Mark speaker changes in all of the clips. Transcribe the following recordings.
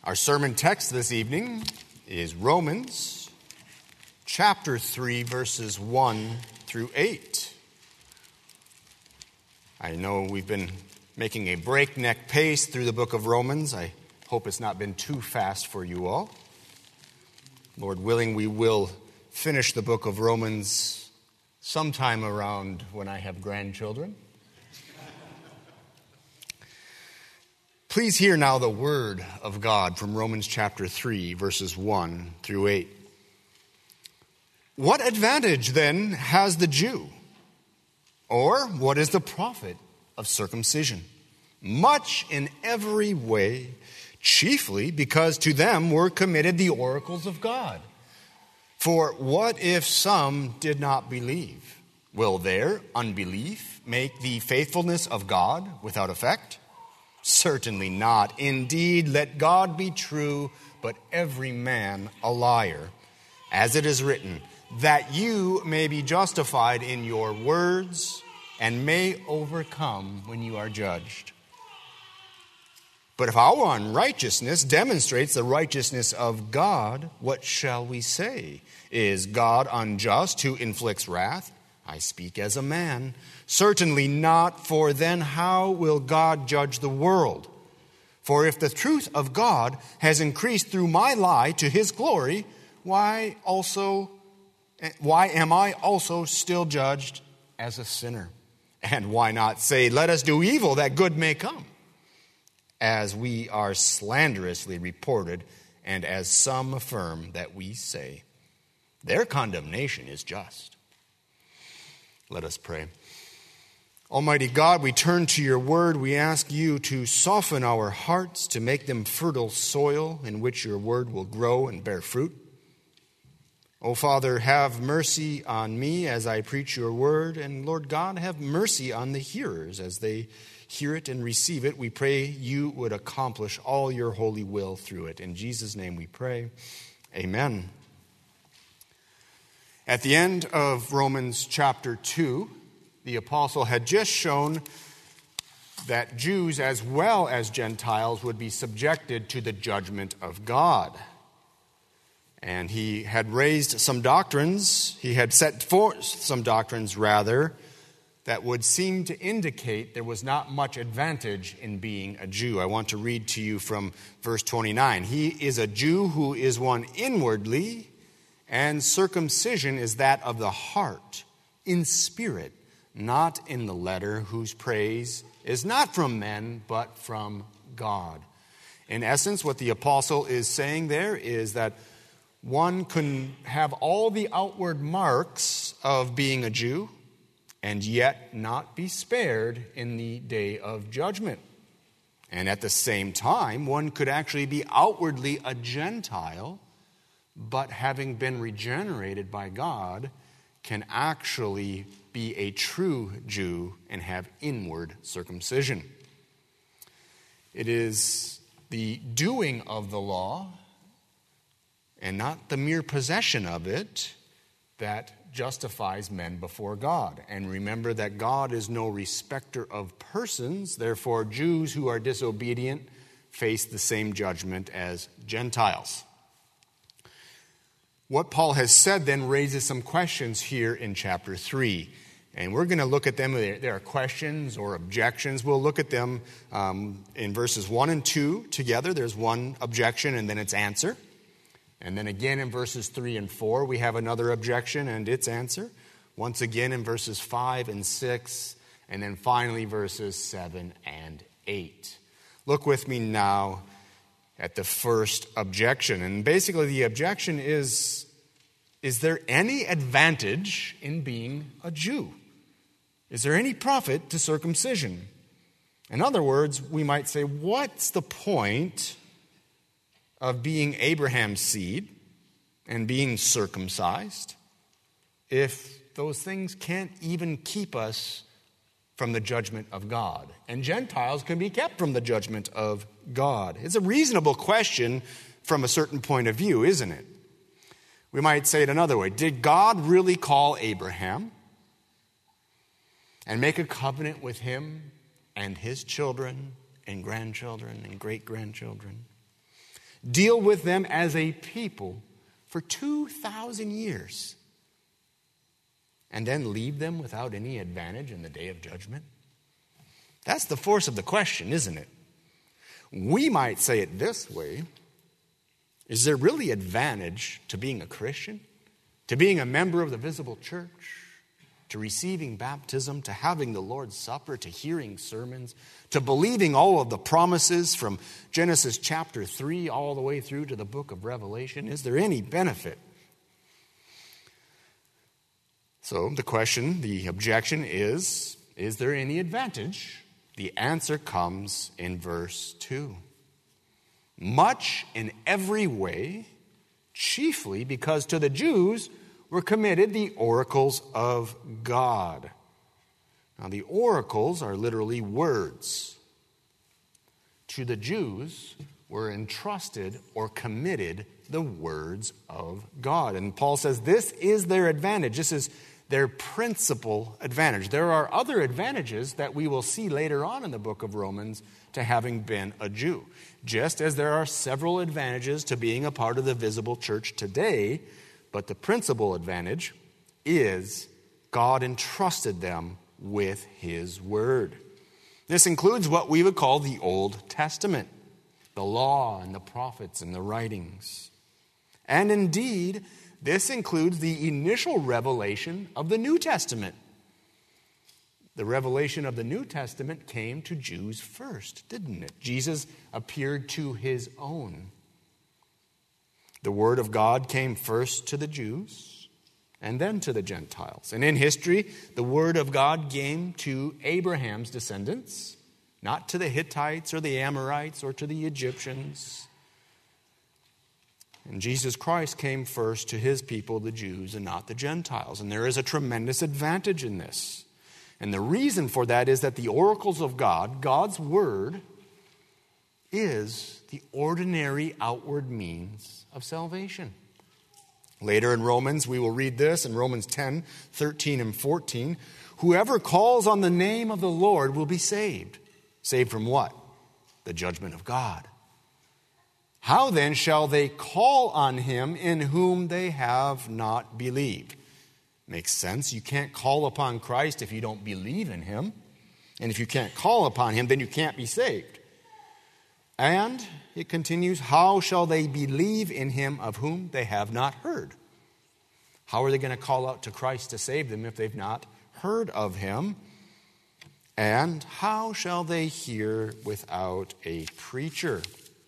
Speaker 1: Our sermon text this evening is Romans chapter 3, verses 1 through 8. I know we've been making a breakneck pace through the book of Romans. I hope it's not been too fast for you all. Lord willing, we will finish the book of Romans sometime around when I have grandchildren. Please hear now the word of God from Romans chapter 3, verses 1 through 8. What advantage then has the Jew? Or what is the profit of circumcision? Much in every way, chiefly because to them were committed the oracles of God. For what if some did not believe? Will their unbelief make the faithfulness of God without effect? Certainly not. Indeed, let God be true, but every man a liar. As it is written, that you may be justified in your words and may overcome when you are judged. But if our unrighteousness demonstrates the righteousness of God, what shall we say? Is God unjust who inflicts wrath? I speak as a man. Certainly not, for then how will God judge the world? For if the truth of God has increased through my lie to his glory, why am I also still judged as a sinner? And why not say, let us do evil that good may come? As we are slanderously reported, and as some affirm that we say, their condemnation is just. Let us pray. Almighty God, we turn to your word. We ask you to soften our hearts, to make them fertile soil in which your word will grow and bear fruit. O Father, have mercy on me as I preach your word, and Lord God, have mercy on the hearers as they hear it and receive it. We pray you would accomplish all your holy will through it. In Jesus' name we pray. Amen. At the end of Romans chapter 2, the apostle had just shown that Jews as well as Gentiles would be subjected to the judgment of God. And he had raised some doctrines, he had set forth some doctrines rather, that would seem to indicate there was not much advantage in being a Jew. I want to read to you from verse 29. He is a Jew who is one inwardly, and circumcision is that of the heart, in spirit, not in the letter, whose praise is not from men, but from God. In essence, what the apostle is saying there is that one can have all the outward marks of being a Jew and yet not be spared in the day of judgment. And at the same time, one could actually be outwardly a Gentile, but having been regenerated by God, can actually be a true Jew and have inward circumcision. It is the doing of the law and not the mere possession of it that justifies men before God. And remember that God is no respecter of persons. Therefore, Jews who are disobedient face the same judgment as Gentiles. What Paul has said then raises some questions here in chapter 3. And we're going to look at them. There are questions or objections. We'll look at them in verses 1 and 2 together. There's one objection and then its answer. And then again in verses 3 and 4, we have another objection and its answer. Once again in verses 5 and 6, and then finally verses 7 and 8. Look with me now at the first objection. And basically the objection is there any advantage in being a Jew? Is there any profit to circumcision? In other words, we might say, what's the point of being Abraham's seed and being circumcised if those things can't even keep us from the judgment of God? And Gentiles can be kept from the judgment of God. It's a reasonable question from a certain point of view, isn't it? We might say it another way. Did God really call Abraham and make a covenant with him and his children and grandchildren and great-grandchildren? deal with them as a people for 2,000 years, and then leave them without any advantage in the day of judgment? That's the force of the question, isn't it? We might say it this way: is there really advantage to being a Christian, to being a member of the visible church, to receiving baptism, to having the Lord's Supper, to hearing sermons, to believing all of the promises from Genesis chapter 3 all the way through to the book of Revelation? Is there any benefit? So the question, the objection is there any advantage? The answer comes in verse 2. Much in every way, chiefly because to the Jews were committed the oracles of God. Now, the oracles are literally words. To the Jews were entrusted or committed the words of God. And Paul says this is their advantage. This is their principal advantage. There are other advantages that we will see later on in the book of Romans to having been a Jew. Just as there are several advantages to being a part of the visible church today, but the principal advantage is God entrusted them with His Word. This includes what we would call the Old Testament, the law and the prophets and the writings. And indeed, this includes the initial revelation of the New Testament. The revelation of the New Testament came to Jews first, didn't it? Jesus appeared to His own. The Word of God came first to the Jews and then to the Gentiles. And in history, the Word of God came to Abraham's descendants, not to the Hittites or the Amorites or to the Egyptians. And Jesus Christ came first to His people, the Jews, and not the Gentiles. And there is a tremendous advantage in this. And the reason for that is that the oracles of God, God's Word, is the ordinary outward means of salvation. Later in Romans, we will read this in Romans 10, 13 and 14. Whoever calls on the name of the Lord will be saved. Saved from what? The judgment of God. How then shall they call on Him in whom they have not believed? Makes sense. You can't call upon Christ if you don't believe in Him. And if you can't call upon Him, then you can't be saved. And it continues, how shall they believe in Him of whom they have not heard? How are they going to call out to Christ to save them if they've not heard of Him? And how shall they hear without a preacher?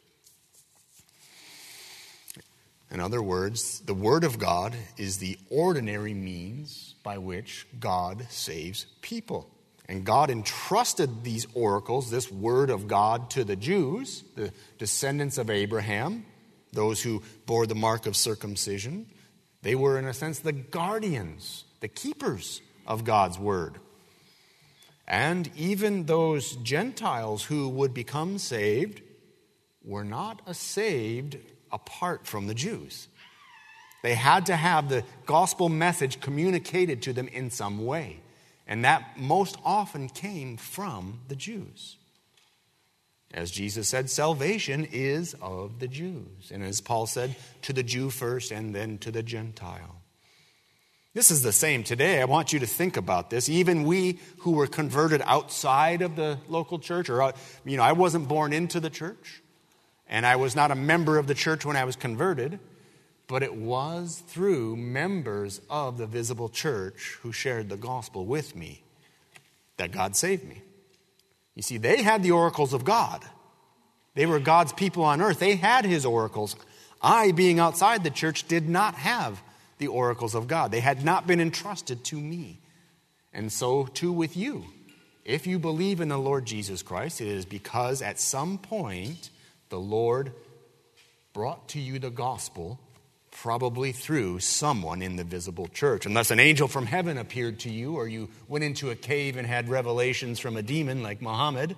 Speaker 1: In other words, the Word of God is the ordinary means by which God saves people. And God entrusted these oracles, this Word of God, to the Jews, the descendants of Abraham, those who bore the mark of circumcision. They were, in a sense, the guardians, the keepers of God's Word. And even those Gentiles who would become saved were not saved apart from the Jews. They had to have the gospel message communicated to them in some way. And that most often came from the Jews. As Jesus said, salvation is of the Jews. And as Paul said, to the Jew first and then to the Gentile. This is the same today. I want you to think about this. Even we who were converted outside of the local church, or, I wasn't born into the church. And I was not a member of the church when I was converted, but it was through members of the visible church who shared the gospel with me that God saved me. You see, they had the oracles of God. They were God's people on earth. They had His oracles. I, being outside the church, did not have the oracles of God. They had not been entrusted to me. And so too with you. If you believe in the Lord Jesus Christ, it is because at some point the Lord brought to you the gospel, probably through someone in the visible church. Unless an angel from heaven appeared to you, or you went into a cave and had revelations from a demon like Muhammad.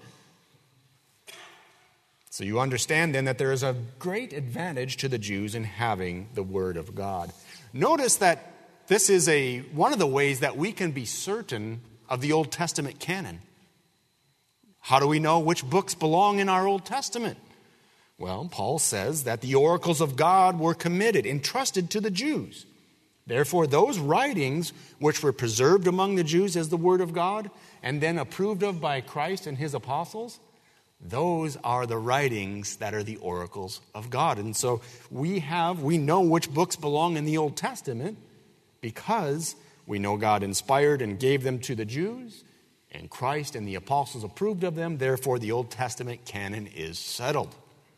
Speaker 1: So you understand then that there is a great advantage to the Jews in having the Word of God. Notice that this is one of the ways that we can be certain of the Old Testament canon. How do we know which books belong in our Old Testament? Well, Paul says that the oracles of God were committed, entrusted to the Jews. Therefore, those writings which were preserved among the Jews as the word of God and then approved of by Christ and his apostles, those are the writings that are the oracles of God. And so we know which books belong in the Old Testament because we know God inspired and gave them to the Jews, and Christ and the apostles approved of them. Therefore, the Old Testament canon is settled.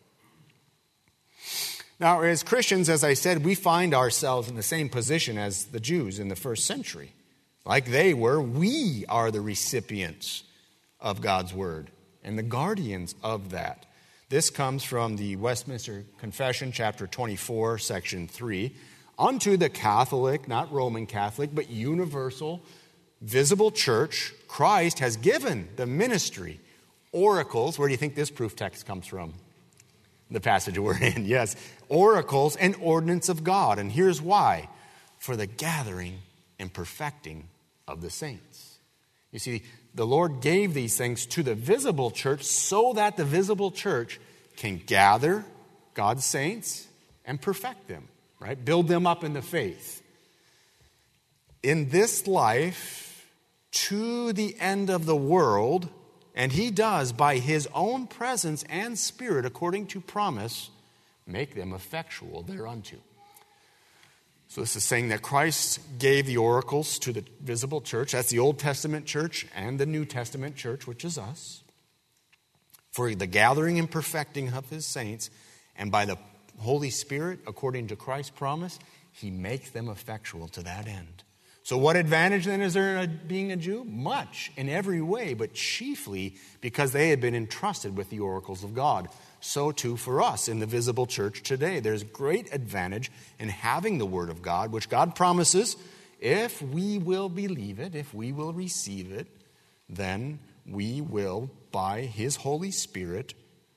Speaker 1: Now, as Christians, as I said, we find ourselves in the same position as the Jews in the first century. Like they were, we are the recipients of God's word and the guardians of that. This comes from the Westminster Confession, chapter 24, section 3. Unto the Catholic, not Roman Catholic, but universal, visible church, Christ has given the ministry, oracles. Where do you think this proof text comes from? The passage we're in, yes. Oracles and ordinance of God. And here's why. For the gathering and perfecting of the saints. You see, the Lord gave these things to the visible church so that the visible church can gather God's saints and perfect them, right? Build them up in the faith. In this life, to the end of the world, and he does, by his own presence and spirit, according to promise, make them effectual thereunto. So this is saying that Christ gave the oracles to the visible church. That's the Old Testament church and the New Testament church, which is us, for the gathering and perfecting of his saints. And by the Holy Spirit, according to Christ's promise, he makes them effectual to that end. So what advantage then is there in being a Jew? Much, in every way, but chiefly because they had been entrusted with the oracles of God. So too for us in the visible church today. There's great advantage in having the word of God, which God promises, if we will believe it, if we will receive it, then we will, by his Holy Spirit,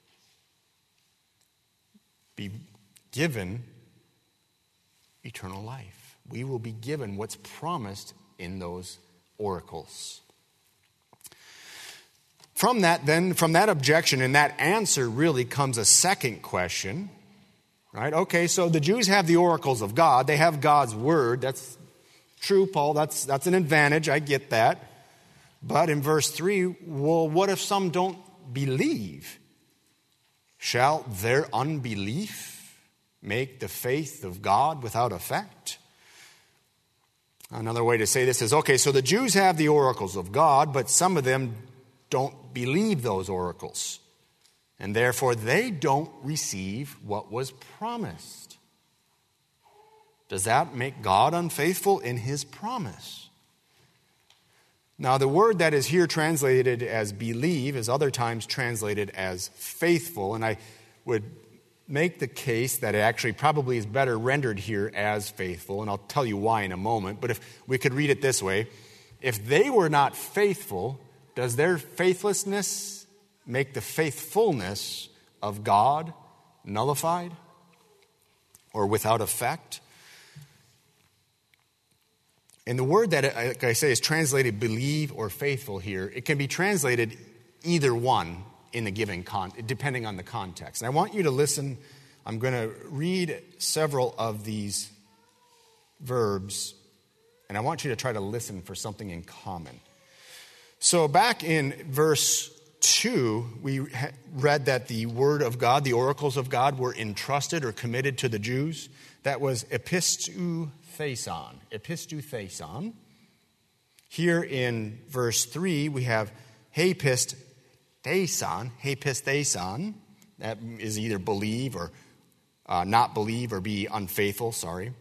Speaker 1: be given eternal life. We will be given what's promised in those oracles. From that objection and that answer really comes a second question, right? Okay, so the Jews have the oracles of God. They have God's word. That's true, Paul. That's an advantage. I get that. But in verse 3, well, what if some don't believe? Shall their unbelief make the faith of God without effect? Another way to say this is, okay, so the Jews have the oracles of God, but some of them don't believe those oracles. And therefore, they don't receive what was promised. Does that make God unfaithful in his promise? Now, the word that is here translated as believe is other times translated as faithful. And I would make the case that it actually probably is better rendered here as faithful, and I'll tell you why in a moment. But if we could read it this way, if they were not faithful, does their faithlessness make the faithfulness of God nullified or without effect? And the word that, like I say, is translated believe or faithful here, it can be translated either one in the given depending on the context. And I want you to listen. I'm going to read several of these verbs, and I want you to try to listen for something in common. So back in verse 2, we read that the word of God, the oracles of God, were entrusted or committed to the Jews. That was epistu theson. Here in verse 3, we have hapistheson. That is either believe or not believe or be unfaithful,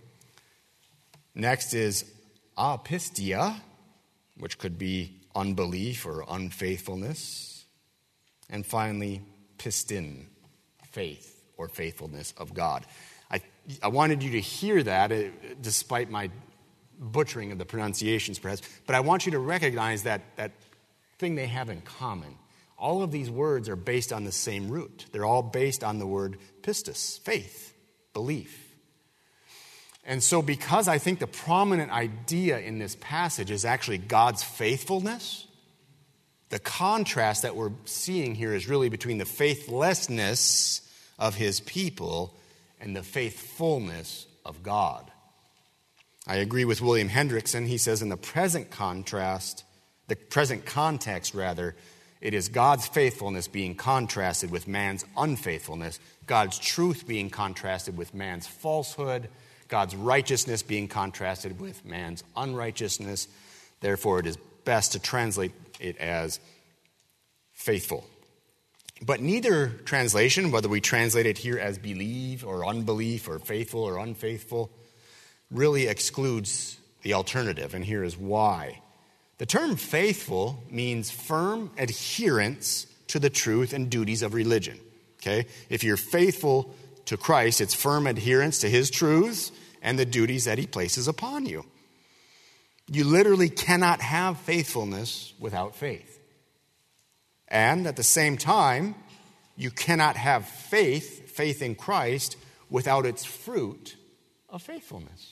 Speaker 1: Next is apistia, which could be unbelief or unfaithfulness. And finally, pistin, faith or faithfulness of God. I wanted you to hear that, despite my butchering of the pronunciations perhaps, but I want you to recognize that thing they have in common. All of these words are based on the same root. They're all based on the word pistis, faith, belief. And so because I think the prominent idea in this passage is actually God's faithfulness, the contrast that we're seeing here is really between the faithlessness of his people and the faithfulness of God. I agree with William Hendrickson. He says in the present context, it is God's faithfulness being contrasted with man's unfaithfulness, God's truth being contrasted with man's falsehood, God's righteousness being contrasted with man's unrighteousness. Therefore, it is best to translate it as faithful. But neither translation, whether we translate it here as believe or unbelief or faithful or unfaithful, really excludes the alternative, and here is why. The term faithful means firm adherence to the truth and duties of religion. Okay? If you're faithful to Christ, it's firm adherence to his truths and the duties that he places upon you. You literally cannot have faithfulness without faith. And at the same time, you cannot have faith in Christ, without its fruit of faithfulness.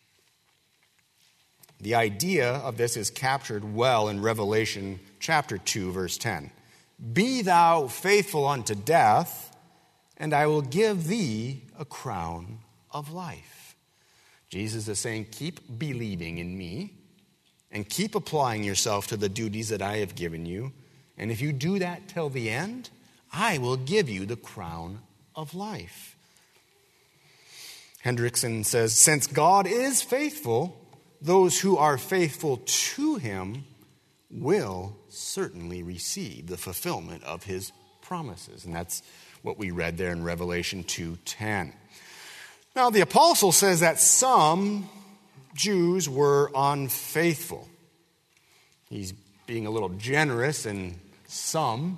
Speaker 1: The idea of this is captured well in Revelation chapter 2, verse 10. Be thou faithful unto death, and I will give thee a crown of life. Jesus is saying, keep believing in me and keep applying yourself to the duties that I have given you. And if you do that till the end, I will give you the crown of life. Hendrickson says, since God is faithful, those who are faithful to him will certainly receive the fulfillment of his promises. And that's what we read there in Revelation 2:10. Now, the apostle says that some Jews were unfaithful. He's being a little generous in some.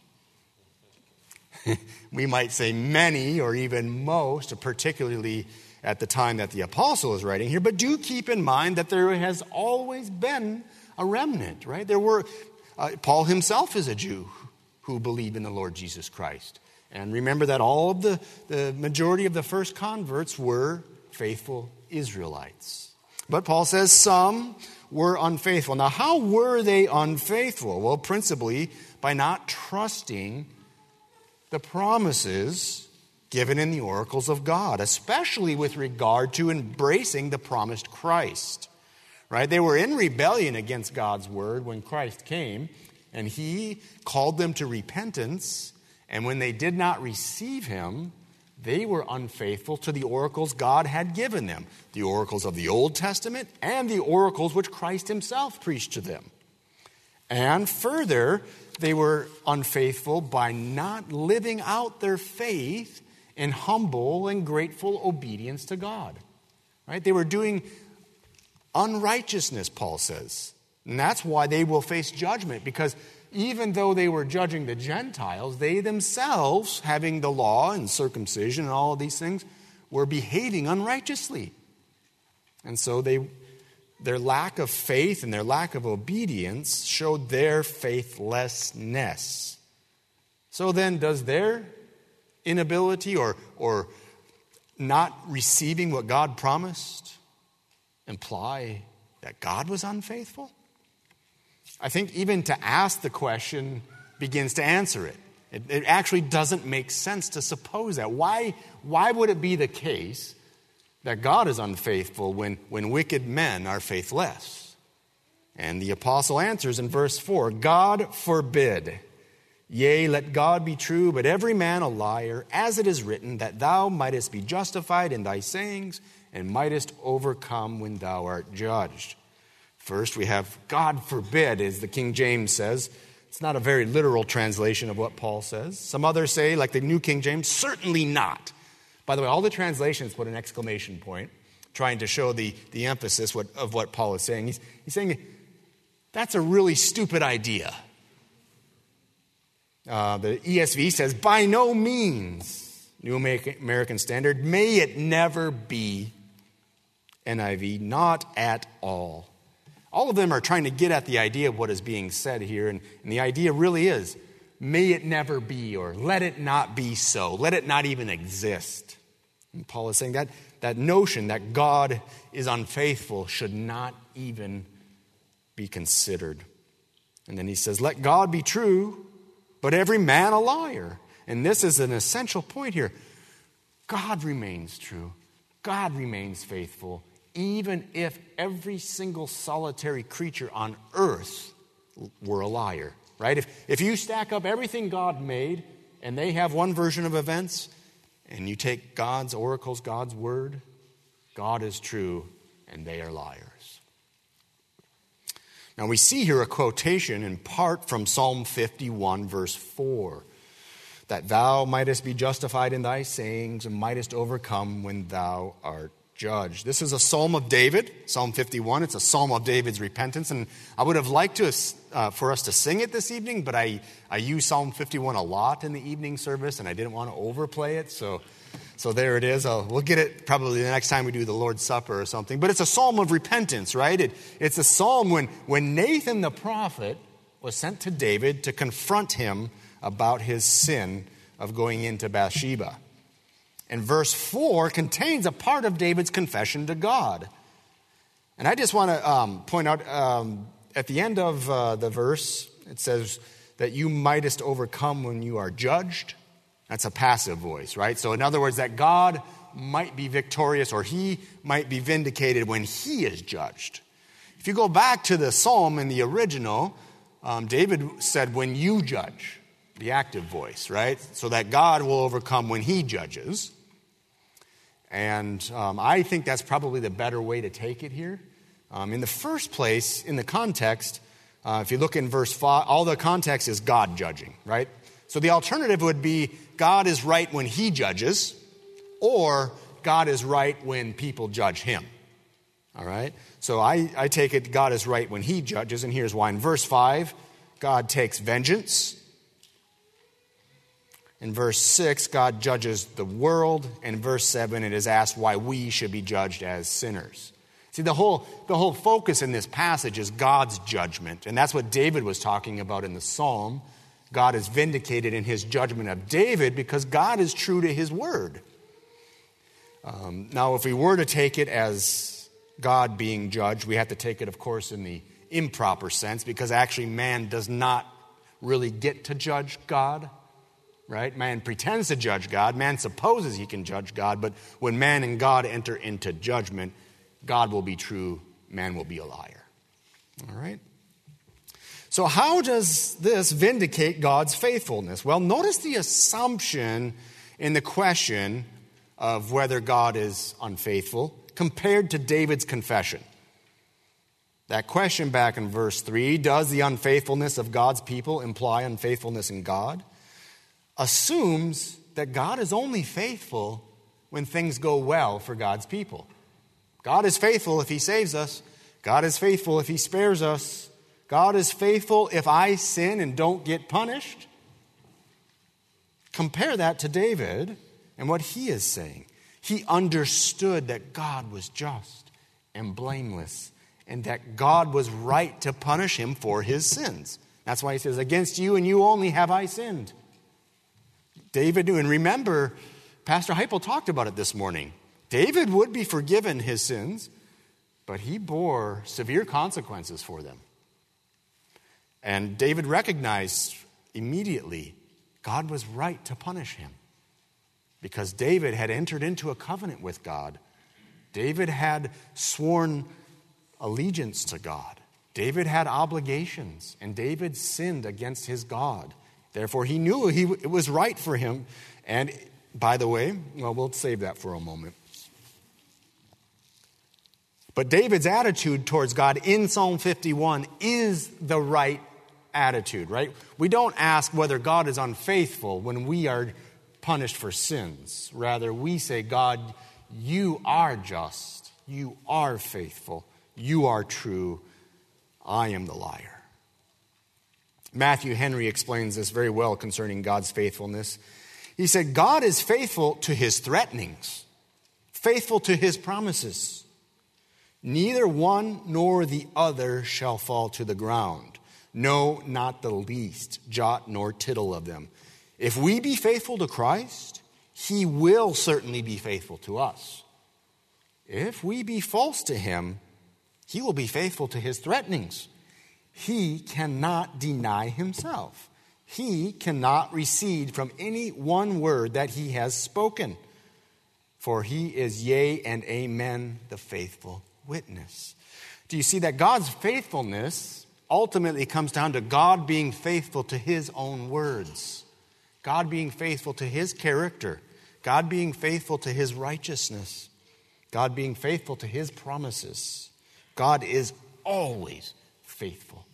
Speaker 1: We might say many or even most, particularly at the time that the apostle is writing here. But do keep in mind that there has always been a remnant, right? There were, Paul himself is a Jew who believed in the Lord Jesus Christ. And remember that all of the majority of the first converts were faithful Israelites. But Paul says some were unfaithful. Now, how were they unfaithful? Well, principally by not trusting the promises given in the oracles of God, especially with regard to embracing the promised Christ. Right? They were in rebellion against God's word when Christ came, and he called them to repentance. And when they did not receive him, they were unfaithful to the oracles God had given them, the oracles of the Old Testament and the oracles which Christ himself preached to them. And further, they were unfaithful by not living out their faith in humble and grateful obedience to God. Right? They were doing unrighteousness, Paul says. And that's why they will face judgment, because even though they were judging the Gentiles, they themselves, having the law and circumcision and all of these things, were behaving unrighteously. And so their lack of faith and their lack of obedience showed their faithlessness. So then, does their inability or not receiving what God promised imply that God was unfaithful? I think even to ask the question begins to answer it. It actually doesn't make sense to suppose that. Why would it be the case that God is unfaithful when wicked men are faithless? And the apostle answers in verse 4, God forbid. Yea, let God be true, but every man a liar, as it is written, that thou mightest be justified in thy sayings, and mightest overcome when thou art judged. First, we have God forbid, as the King James says. It's not a very literal translation of what Paul says. Some others say, like the New King James, certainly not. By the way, all the translations put an exclamation point, trying to show the emphasis of what Paul is saying. He's saying, that's a really stupid idea. The ESV says, by no means, New American Standard, may it never be. NIV, not at all. All of them are trying to get at the idea of what is being said here, and the idea really is, may it never be, or let it not be so, let it not even exist. And Paul is saying that notion that God is unfaithful should not even be considered. And then he says, let God be true, but every man a liar. And this is an essential point here. God remains true. God remains faithful, even if every single solitary creature on earth were a liar, right? If you stack up everything God made and they have one version of events, and you take God's oracles, God's word, God is true and they are liars. Now we see here a quotation in part from Psalm 51, verse 4. That thou mightest be justified in thy sayings and mightest overcome when thou art judged. This is a psalm of David, Psalm 51. It's a psalm of David's repentance. And I would have liked for us to sing it this evening, but I use Psalm 51 a lot in the evening service, and I didn't want to overplay it. So there it is. We'll get it probably the next time we do the Lord's Supper or something. But it's a psalm of repentance, right? It's a psalm when Nathan the prophet was sent to David to confront him about his sin of going into Bathsheba. And verse 4 contains a part of David's confession to God. And I just want to point out at the end of the verse, it says that you mightest overcome when you are judged. That's a passive voice, right? So in other words, that God might be victorious or he might be vindicated when he is judged. If you go back to the psalm in the original, David said, when you judge. The active voice, right? So that God will overcome when he judges. And I think that's probably the better way to take it here. In the first place, in the context, if you look in verse 5, all the context is God judging, right? So the alternative would be God is right when he judges, or God is right when people judge him. All right? So I take it God is right when he judges, and here's why. In verse 5, God takes vengeance. In verse 6, God judges the world. And in verse 7, it is asked why we should be judged as sinners. See, the whole focus in this passage is God's judgment. And that's what David was talking about in the psalm. God is vindicated in his judgment of David because God is true to his word. Now, if we were to take it as God being judged, we have to take it, of course, in the improper sense, because actually man does not really get to judge God. Right? Man pretends to judge God. Man supposes he can judge God. But when man and God enter into judgment, God will be true, man will be a liar. All right? So how does this vindicate God's faithfulness? Well, notice the assumption in the question of whether God is unfaithful compared to David's confession. That question back in verse 3, does the unfaithfulness of God's people imply unfaithfulness in God? Assumes that God is only faithful when things go well for God's people. God is faithful if he saves us. God is faithful if he spares us. God is faithful if I sin and don't get punished. Compare that to David and what he is saying. He understood that God was just and blameless and that God was right to punish him for his sins. That's why he says, against you and you only have I sinned. David knew, and remember, Pastor Heipel talked about it this morning. David would be forgiven his sins, but he bore severe consequences for them. And David recognized immediately God was right to punish him because David had entered into a covenant with God. David had sworn allegiance to God. David had obligations, and David sinned against his God. Therefore, he knew it was right for him. And by the way, well, we'll save that for a moment. But David's attitude towards God in Psalm 51 is the right attitude, right? We don't ask whether God is unfaithful when we are punished for sins. Rather, we say, God, you are just. You are faithful. You are true. I am the liar. Matthew Henry explains this very well concerning God's faithfulness. He said, God is faithful to his threatenings, faithful to his promises. Neither one nor the other shall fall to the ground. No, not the least jot nor tittle of them. If we be faithful to Christ, he will certainly be faithful to us. If we be false to him, he will be faithful to his threatenings. He cannot deny himself. he cannot recede from any one word that he has spoken. For he is yea and amen, the faithful witness. Do you see that God's faithfulness ultimately comes down to God being faithful to his own words, God being faithful to his character, God being faithful to his righteousness, God being faithful to his promises. God is always faithful.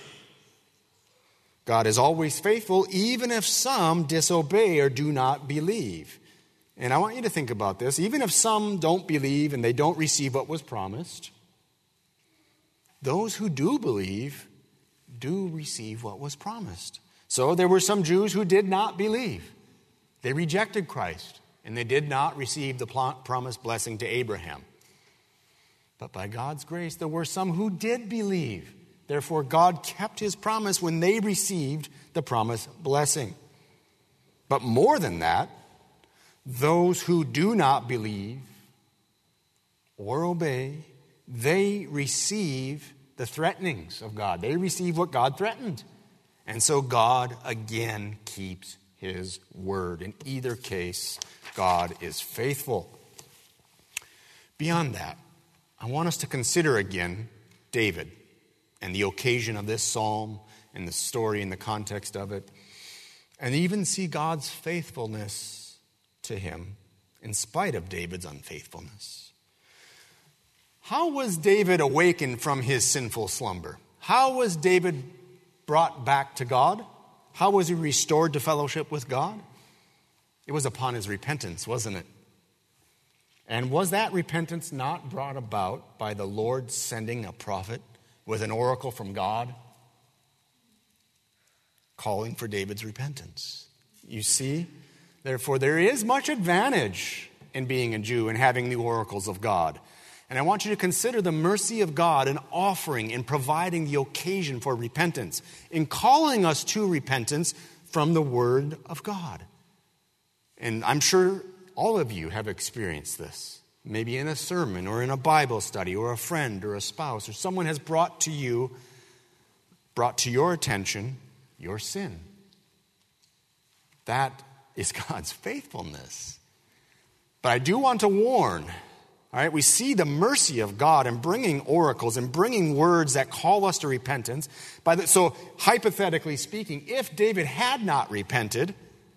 Speaker 1: God is always faithful, even if some disobey or do not believe. And I want you to think about this. Even if some don't believe and they don't receive what was promised, those who do believe do receive what was promised. So there were some Jews who did not believe. They rejected Christ, and they did not receive the promised blessing to Abraham. But by God's grace, there were some who did believe. Therefore, God kept his promise when they received the promised blessing. But more than that, those who do not believe or obey, they receive the threatenings of God. They receive what God threatened. And so God again keeps his word. In either case, God is faithful. Beyond that, I want us to consider again David and the occasion of this psalm and the story and the context of it, and even see God's faithfulness to him in spite of David's unfaithfulness. How was David awakened from his sinful slumber? How was David brought back to God? How was he restored to fellowship with God? It was upon his repentance, wasn't it? And was that repentance not brought about by the Lord sending a prophet with an oracle from God calling for David's repentance? You see, therefore, there is much advantage in being a Jew and having the oracles of God. And I want you to consider the mercy of God in offering and providing the occasion for repentance, in calling us to repentance from the Word of God. And I'm sure all of you have experienced this, maybe in a sermon or in a Bible study or a friend or a spouse or someone has brought to your attention your sin. That is God's faithfulness. But I do want to warn, all right, we see the mercy of God in bringing oracles and bringing words that call us to repentance. So hypothetically speaking, if David had not repented,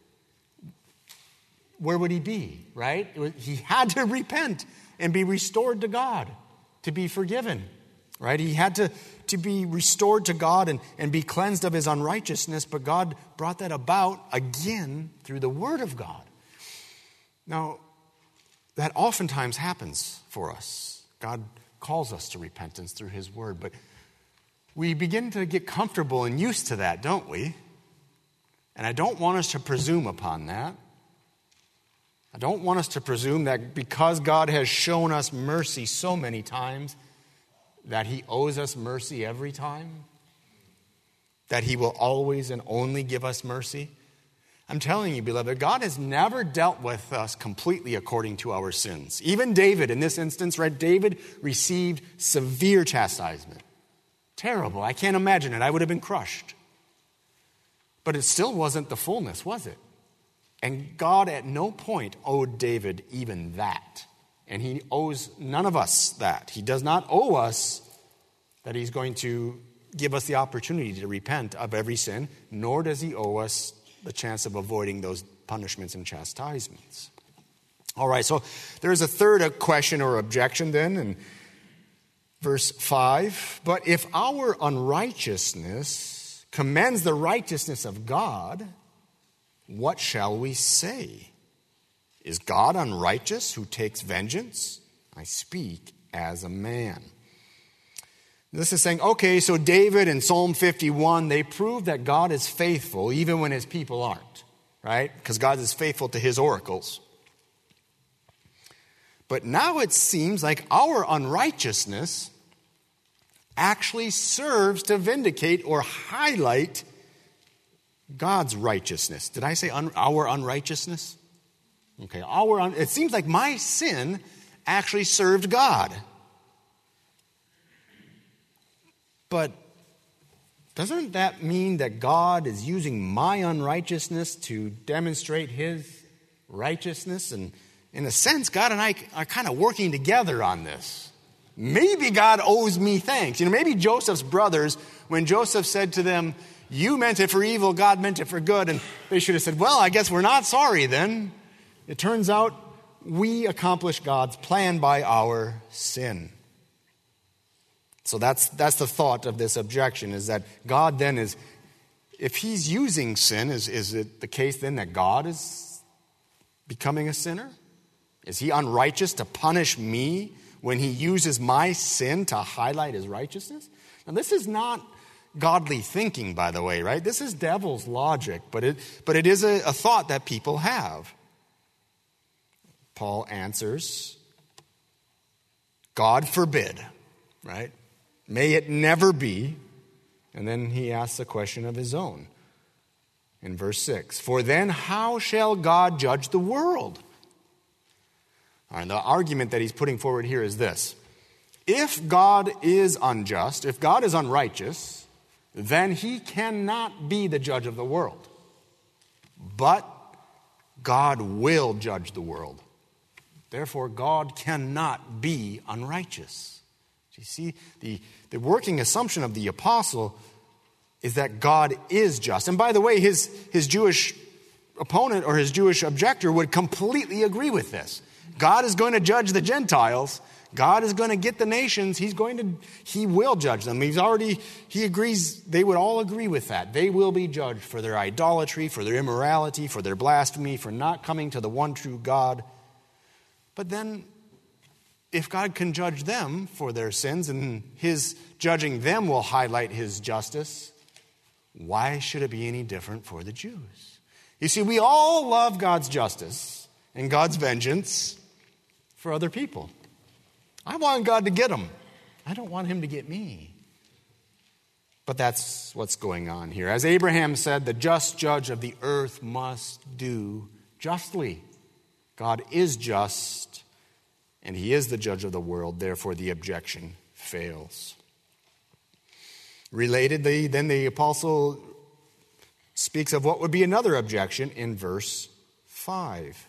Speaker 1: where would he be, right? He had to repent and be restored to God, to be forgiven, right? He had to be restored to God and be cleansed of his unrighteousness, but God brought that about again through the Word of God. Now, that oftentimes happens for us. God calls us to repentance through his Word, but we begin to get comfortable and used to that, don't we? And I don't want us to presume upon that. I don't want us to presume that because God has shown us mercy so many times, that he owes us mercy every time, that he will always and only give us mercy. I'm telling you, beloved, God has never dealt with us completely according to our sins. Even David, in this instance, right, David received severe chastisement. Terrible. I can't imagine it. I would have been crushed. But it still wasn't the fullness, was it? And God at no point owed David even that. And he owes none of us that. He does not owe us that he's going to give us the opportunity to repent of every sin, nor does he owe us the chance of avoiding those punishments and chastisements. All right, so there's a third question or objection then in verse 5. But if our unrighteousness commends the righteousness of God, what shall we say? Is God unrighteous who takes vengeance? I speak as a man. This is saying, okay, so David in Psalm 51, they prove that God is faithful even when his people aren't, right? Because God is faithful to his oracles. But now it seems like our unrighteousness actually serves to vindicate or highlight God's righteousness. Did I say our unrighteousness? Okay, it seems like my sin actually served God. But doesn't that mean that God is using my unrighteousness to demonstrate his righteousness? And in a sense, God and I are kind of working together on this. Maybe God owes me thanks. Maybe Joseph's brothers, when Joseph said to them, you meant it for evil, God meant it for good, and they should have said, well, I guess we're not sorry then. It turns out we accomplish God's plan by our sin. So that's the thought of this objection, is that God then is, if he's using sin, is it the case then that God is becoming a sinner? Is he unrighteous to punish me when he uses my sin to highlight his righteousness? Now, this is not godly thinking, by the way, right? This is devil's logic, but it is a thought that people have. Paul answers, God forbid, right? May it never be. And then he asks a question of his own in verse 6. For then how shall God judge the world? All right, the argument that he's putting forward here is this. If God is unjust, if God is unrighteous, then he cannot be the judge of the world. But God will judge the world. Therefore, God cannot be unrighteous. You see, the working assumption of the apostle is that God is just. And by the way, his Jewish opponent or his Jewish objector would completely agree with this. God is going to judge the Gentiles. God is going to get the nations. He will judge them. He agrees, they would all agree with that. They will be judged for their idolatry, for their immorality, for their blasphemy, for not coming to the one true God. But then, if God can judge them for their sins and his judging them will highlight his justice, why should it be any different for the Jews? You see, we all love God's justice and God's vengeance for other people. I want God to get them. I don't want him to get me. But that's what's going on here. As Abraham said, the just judge of the earth must do justly. God is just, and he is the judge of the world. Therefore, the objection fails. Relatedly, then the apostle speaks of what would be another objection in verse 5.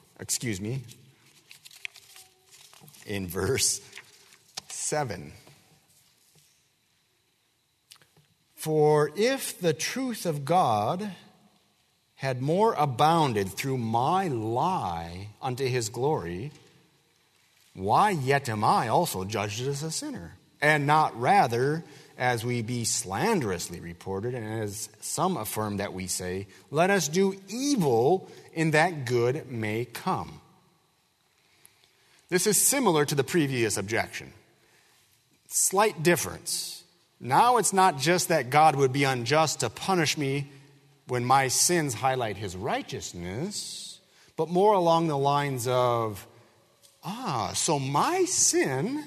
Speaker 1: In verse 7. For if the truth of God had more abounded through my lie unto his glory, why yet am I also judged as a sinner? And not rather as we be slanderously reported, and as some affirm that we say, let us do evil in that good may come. This is similar to the previous objection. Slight difference. Now it's not just that God would be unjust to punish me when my sins highlight his righteousness, but more along the lines of, so my sin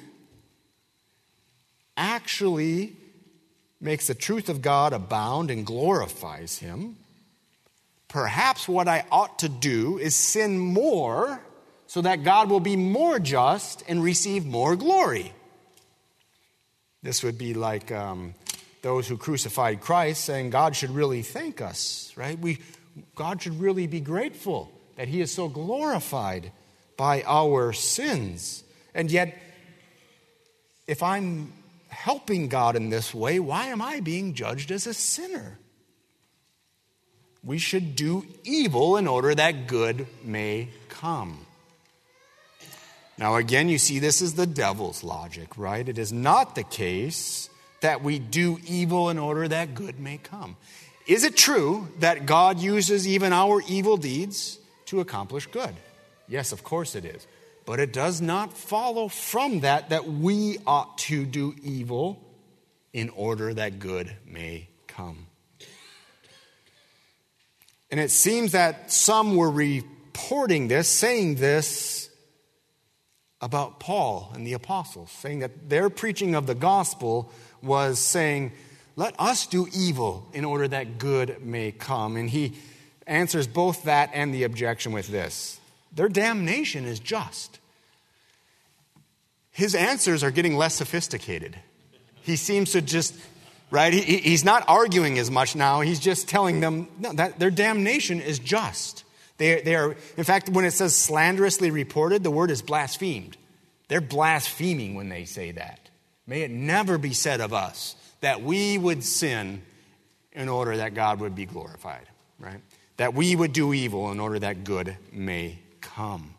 Speaker 1: actually makes the truth of God abound and glorifies him. Perhaps what I ought to do is sin more so that God will be more just and receive more glory. This would be like those who crucified Christ saying God should really thank us, right? God should really be grateful that he is so glorified by our sins. And yet, if I'm helping God in this way, why am I being judged as a sinner? We should do evil in order that good may come. Now again, you see, this is the devil's logic, right? It is not the case that we do evil in order that good may come. Is it true that God uses even our evil deeds to accomplish good? Yes, of course it is. But it does not follow from that we ought to do evil in order that good may come. And it seems that some were reporting this, saying this about Paul and the apostles, saying that their preaching of the gospel was saying, let us do evil in order that good may come. And he answers both that and the objection with this. Their damnation is just. His answers are getting less sophisticated. He seems to just right? He's not arguing as much now. He's just telling them that their damnation is just. They are, in fact, when it says slanderously reported, the word is blasphemed. They're blaspheming when they say that. May it never be said of us that we would sin in order that God would be glorified, right? That we would do evil in order that good may come.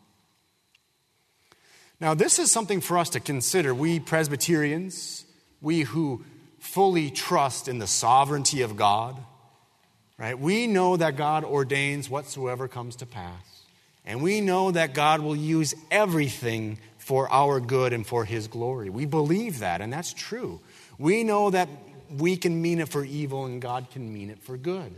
Speaker 1: Now, this is something for us to consider. We Presbyterians, we who fully trust in the sovereignty of God, right? We know that God ordains whatsoever comes to pass. And we know that God will use everything for our good and for his glory. We believe that, and that's true. We know that we can mean it for evil and God can mean it for good.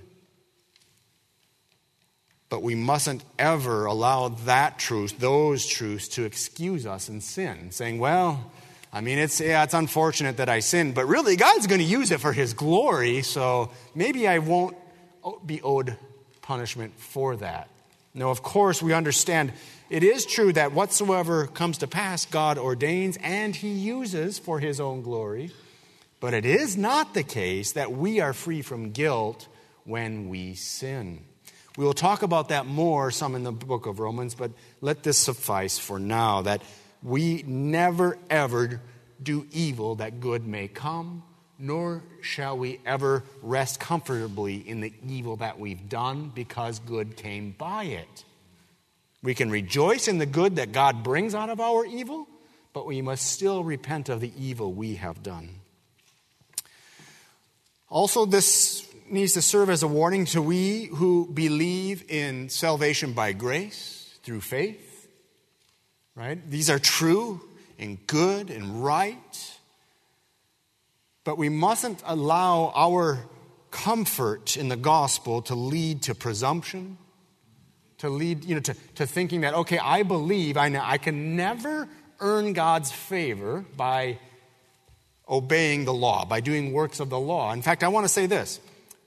Speaker 1: But we mustn't ever allow that truth, those truths, to excuse us in sin. Saying, well, I mean, it's unfortunate that I sinned, but really God's going to use it for his glory, so maybe I won't be owed punishment for that. No, of course, we understand it is true that whatsoever comes to pass, God ordains and he uses for his own glory. But it is not the case that we are free from guilt when we sin. We will talk about that more some in the book of Romans, but let this suffice for now, that we never ever do evil that good may come, nor shall we ever rest comfortably in the evil that we've done because good came by it. We can rejoice in the good that God brings out of our evil, but we must still repent of the evil we have done. Also, this needs to serve as a warning to we who believe in salvation by grace through faith. Right? These are true and good and right. But we mustn't allow our comfort in the gospel to lead to presumption, to lead to thinking that, okay, I believe, I can never earn God's favor by obeying the law, by doing works of the law. In fact, I want to say this.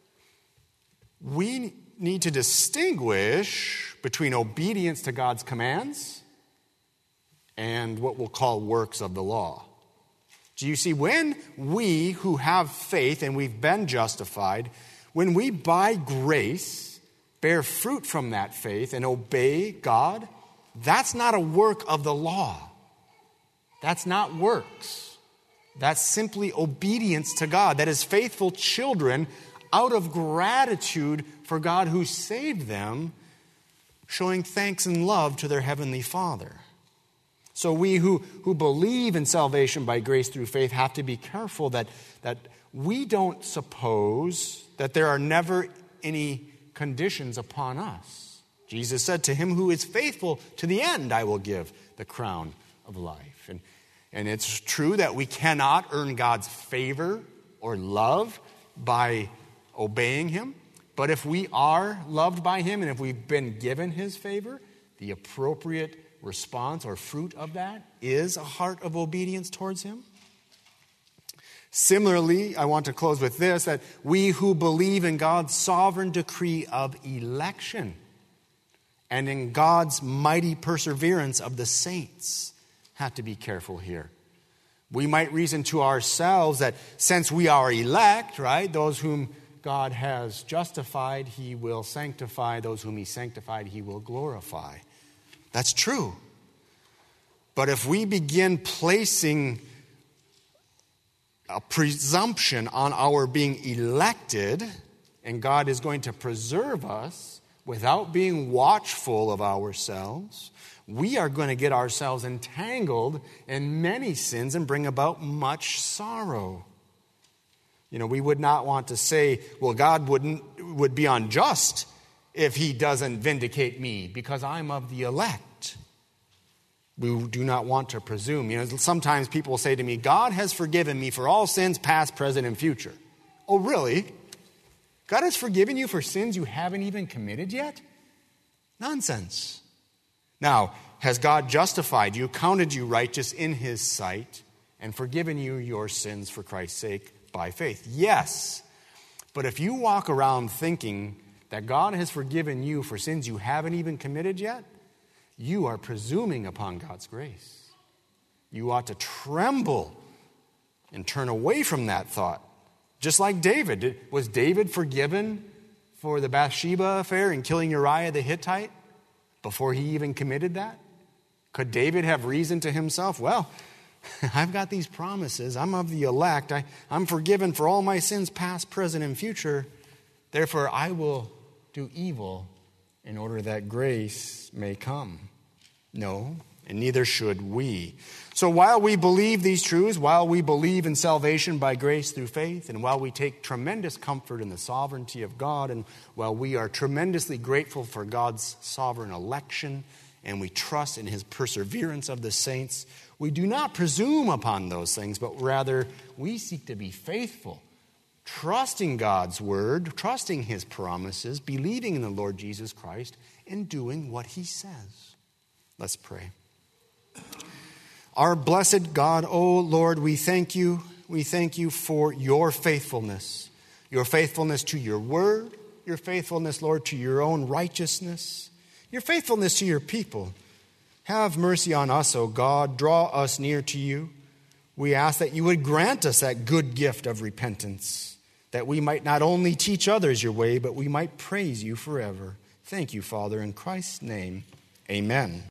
Speaker 1: We need to distinguish between obedience to God's commands and what we'll call works of the law. Do you see, when we who have faith and we've been justified, when we by grace bear fruit from that faith and obey God, that's not a work of the law. That's not works. That's simply obedience to God. That is faithful children out of gratitude for God who saved them, showing thanks and love to their heavenly Father. So we who believe in salvation by grace through faith have to be careful that we don't suppose that there are never any conditions upon us. Jesus said, to him who is faithful to the end, I will give the crown of life. And it's true that we cannot earn God's favor or love by obeying him. But if we are loved by him and if we've been given his favor, the appropriate response or fruit of that is a heart of obedience towards him. Similarly, I want to close with this, that we who believe in God's sovereign decree of election and in God's mighty perseverance of the saints have to be careful here. We might reason to ourselves that since we are elect, right, those whom God has justified, he will sanctify. Those whom he sanctified, he will glorify. That's true. But if we begin placing a presumption on our being elected, and God is going to preserve us without being watchful of ourselves, we are going to get ourselves entangled in many sins and bring about much sorrow. We would not want to say, well, God would be unjust if he doesn't vindicate me because I'm of the elect. We do not want to presume. Sometimes people say to me, God has forgiven me for all sins past, present, and future. Oh, really? God has forgiven you for sins you haven't even committed yet? Nonsense. Now, has God justified you, counted you righteous in his sight, and forgiven you your sins for Christ's sake by faith? Yes. But if you walk around thinking that God has forgiven you for sins you haven't even committed yet, you are presuming upon God's grace. You ought to tremble and turn away from that thought Just like David. Was David forgiven for the Bathsheba affair and killing Uriah the Hittite before he even committed that? Could David have reasoned to himself, well, I've got these promises. I'm of the elect. I'm forgiven for all my sins, past, present, and future. Therefore, I will do evil in order that grace may come. No, and neither should we. So while we believe these truths, while we believe in salvation by grace through faith, and while we take tremendous comfort in the sovereignty of God, and while we are tremendously grateful for God's sovereign election, and we trust in his perseverance of the saints, we do not presume upon those things, but rather we seek to be faithful, trusting God's word, trusting his promises, believing in the Lord Jesus Christ, and doing what he says. Let's pray. Our blessed God, O Lord, we thank you. We thank you for your faithfulness to your word, your faithfulness, Lord, to your own righteousness, your faithfulness to your people. Have mercy on us, O God. Draw us near to you. We ask that you would grant us that good gift of repentance, that we might not only teach others your way, but we might praise you forever. Thank you, Father, in Christ's name. Amen.